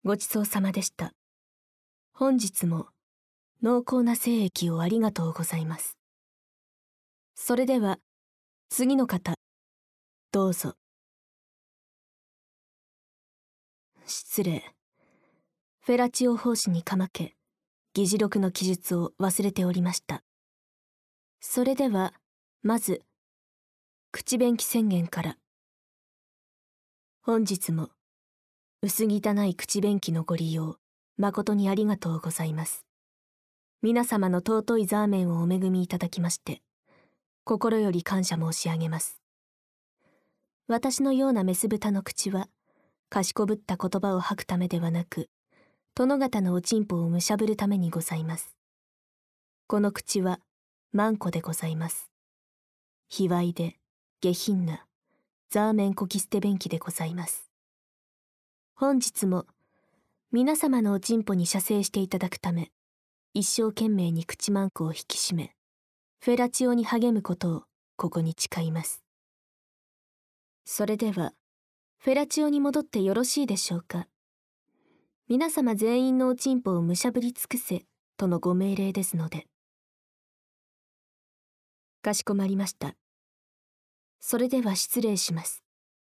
ごちそうさまでした。本日も濃厚な精液をありがとうございます。それでは次の方、どうぞ。失礼。フェラチオ法師にかまけ、議事録の記述を忘れておりました。それではまず口弁記宣言から。本日も薄汚い口弁記のご利用誠にありがとうございます。皆様の尊いザーメンをお恵みいただきまして心より感謝申し上げます。私のようなメス豚の口は賢ぶった言葉を吐くためではなく、殿方のおちんぽをむしゃぶるためにございます。この口は万古でございます。卑猥で下品なザーメンこき捨て便器でございます。本日も皆様のおちんぽに射精していただくため、一生懸命に口マンコを引き締め、フェラチオに励むことをここに誓います。それではフェラチオに戻ってよろしいでしょうか。皆様全員のおちんぽをむしゃぶり尽くせとのご命令ですので。かしこまりました。それでは失礼します。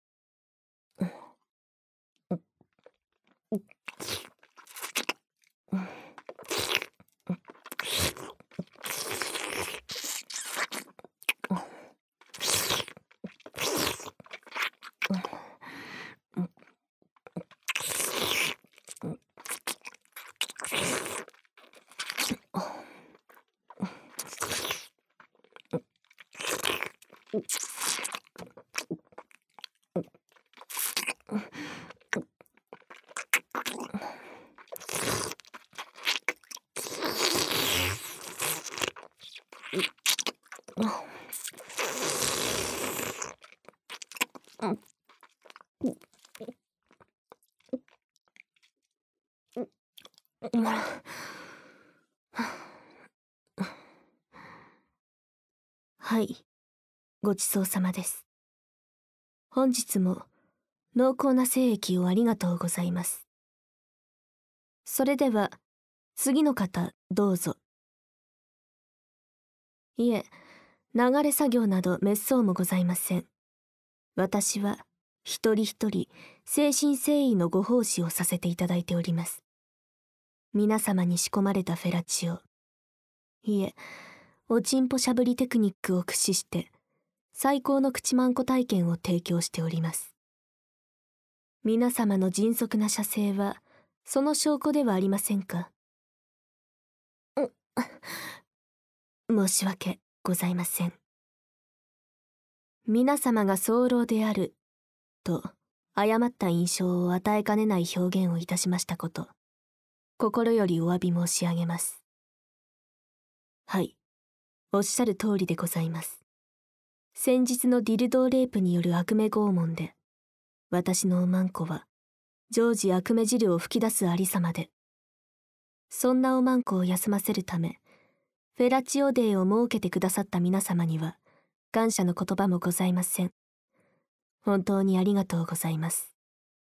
はい、ごちそうさまです。本日も濃厚な精液をありがとうございます。それでは次の方どうぞ。いえ、流れ作業など滅相もございません。私は一人一人誠心誠意のご奉仕をさせていただいております。皆様に仕込まれたフェラチオ、いえ、おちんぽしゃぶりテクニックを駆使して最高の口まんこ体験を提供しております。皆様の迅速な射精はその証拠ではありませんか。申し訳ございません。皆様が早漏であると誤った印象を与えかねない表現をいたしましたこと、心よりお詫び申し上げます。はい、おっしゃる通りでございます。先日のディルドーレイプによる悪夢拷問で、私のおまんこは常時悪夢汁を吹き出すありさまで、そんなおまんこを休ませるため、フェラチオデーを設けてくださった皆様には感謝の言葉もございません。本当にありがとうございます。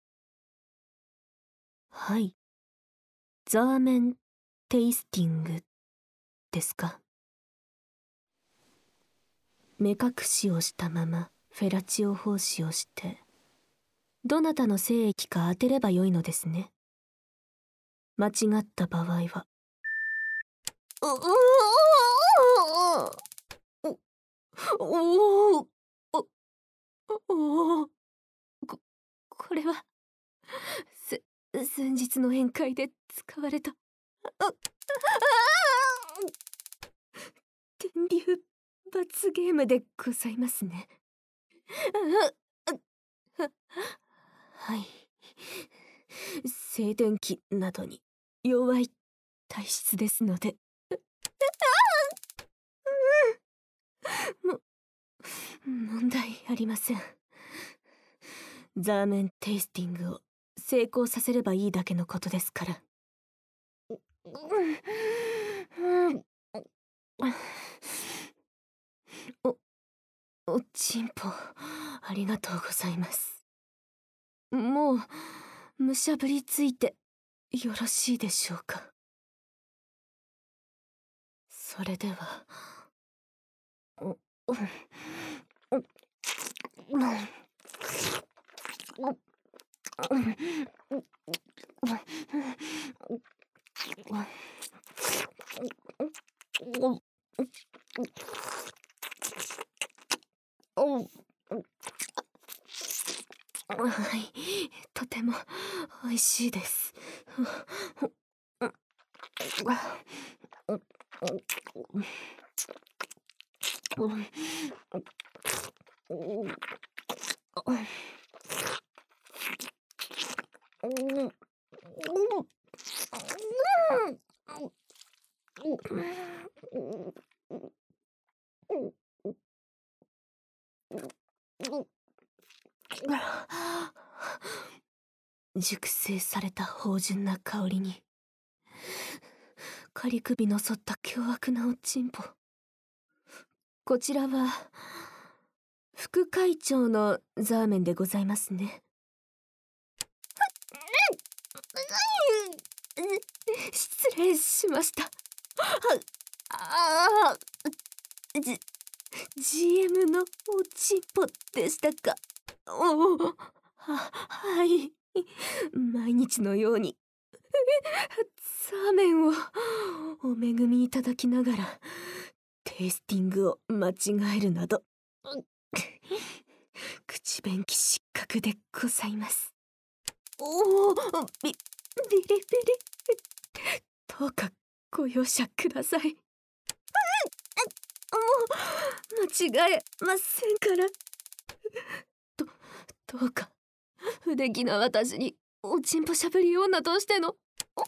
はい、ザーメンテイスティングですか。目隠しをしたままフェラチオ奉仕をして、どなたの精液か当てればよいのですね。間違った場合は。これは先日の宴会で使われた電流罰ゲームでございますね。はい、静電気などに弱い体質ですので。問題ありません。ザーメンテイスティングを成功させればいいだけのことですから。おちんぽありがとうございます。もうむしゃぶりついてよろしいでしょうか。それでは。はい、とても美味しいです。熟成された芳醇な香りに仮首の反った凶悪なおちんぽ。こちらは副会長のザーメンでございますね。失礼しました。GM のおちんぽでしたか。はい。毎日のようにザーメンをお恵みいただきながらテイスティングを間違えるなど口弁慶失格でございます。ビリビリ。どうかご容赦ください。もう間違えませんから。どうか不出来な私におちんぽしゃぶり女としての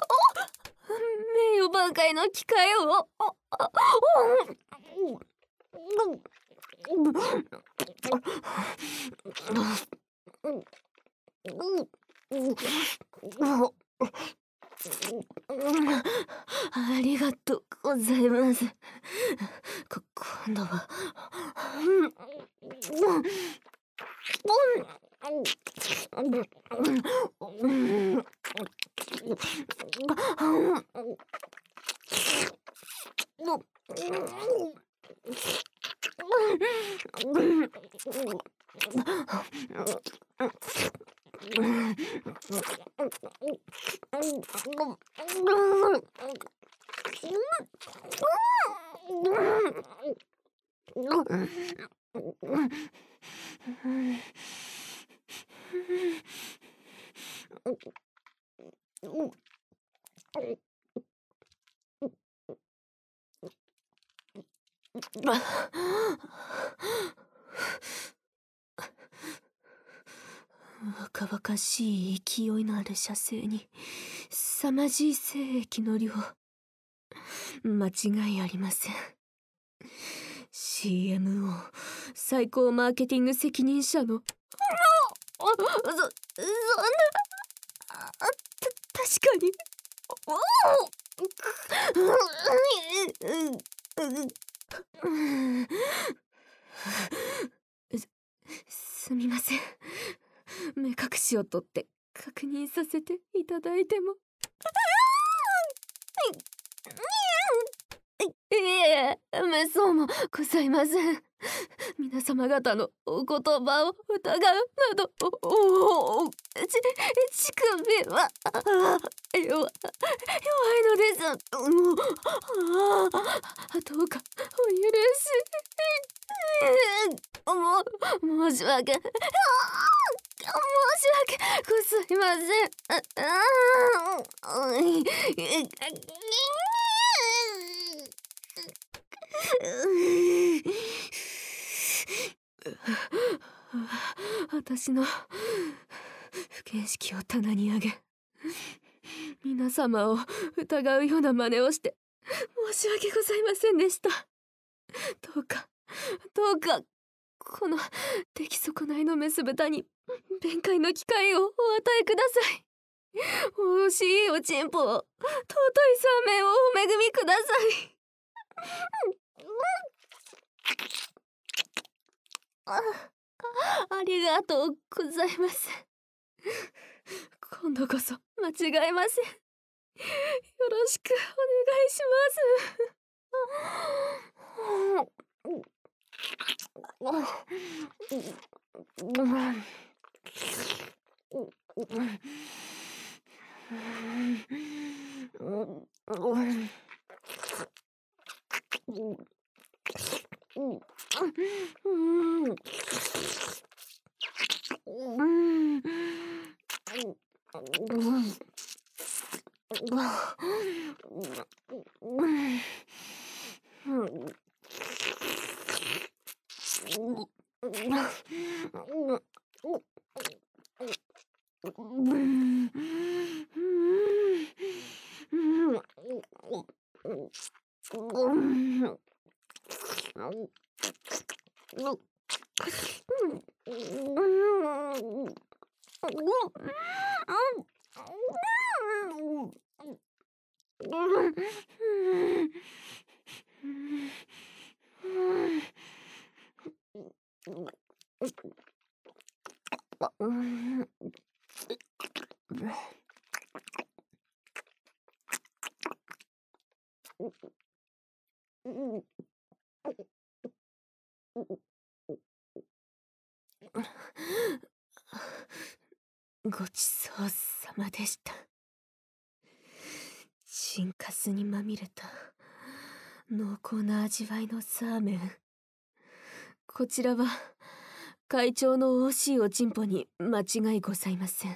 名誉挽回の機会をありがとうございます。今度は若々しい勢いのある射精に凄まじい精液の量、間違いありません。CMO 最高マーケティング責任者のそんな確かにすみません。目隠しを取って確認させていただいても。めそうもございません。皆様方のお言葉を疑うなど、乳首は弱いのです。どうかお許し。申し訳ございません。私の不見識を棚に上げ、皆様を疑うような真似をして申し訳ございませんでした。どうかこの出来損ないのメス豚に弁解の機会をお与えください。惜しいおちんぽを、尊いサーメンをお恵みください。ありがとうございます。今度こそ間違えません。 よろしくお願いしごちそうさまでした。チンカスにまみれた濃厚な味わいのサーメン。こちらは会長の惜しいおちんぽに間違いございません。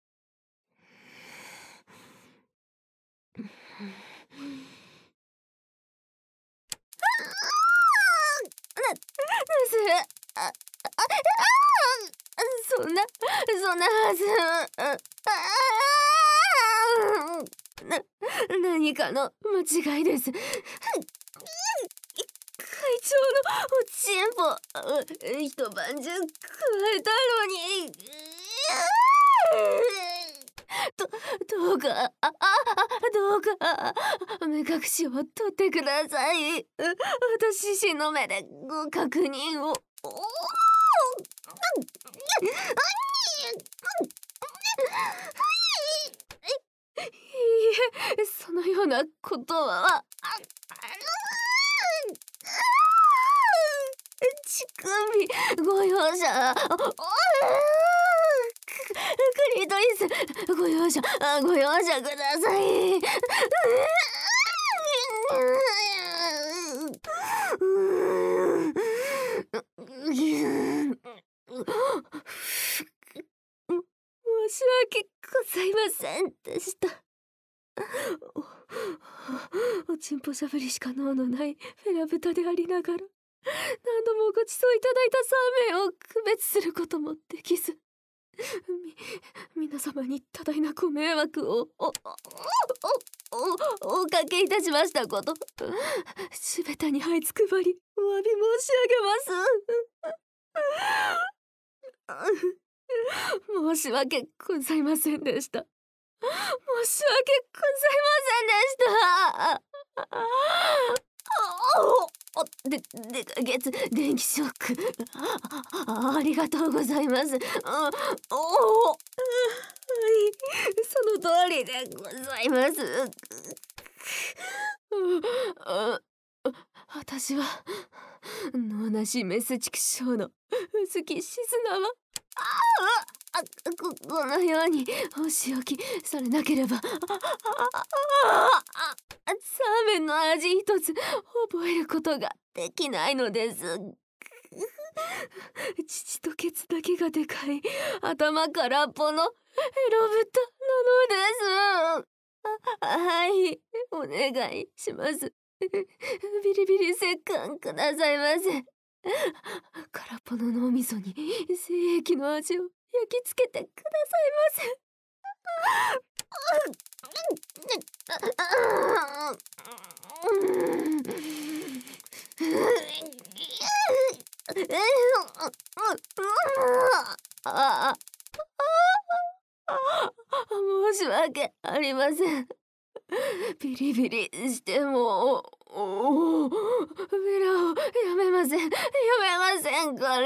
そんなはず。何かの間違いです。会長のおちんぽ、一晩中食えたのに。どうか目隠しを取ってください。私自身の目でご確認を。いいえ、そのようなことは。乳首ご容赦。クリトリスご容赦ください。申し訳ございませんでした。おちんぽしゃぶりしか脳のないフェラブタでありながら、何度もごちそういただいたサーメンを区別することもできず、皆様に多大なご迷惑をおかけいたしましたこと、地べたに這いつくばりお詫び申し上げます。申し訳ございませんでした。申し訳ございませんでした。でか月電気ショック、ありがとうございます。はい、その通りでございます。私は脳なしメス畜生の薄きシズナはこのようにお仕置きされなければサーメンの味一つ覚えることができないのです。父とケツだけがでかい頭空っぽのエロ豚なのです。はい、お願いします。ビリビリ折檻くださいませ。空っぽの脳みそに精液の味を焼き付けてくださいませ。申し訳ありません。ビリビリしてもベラをやめませんから。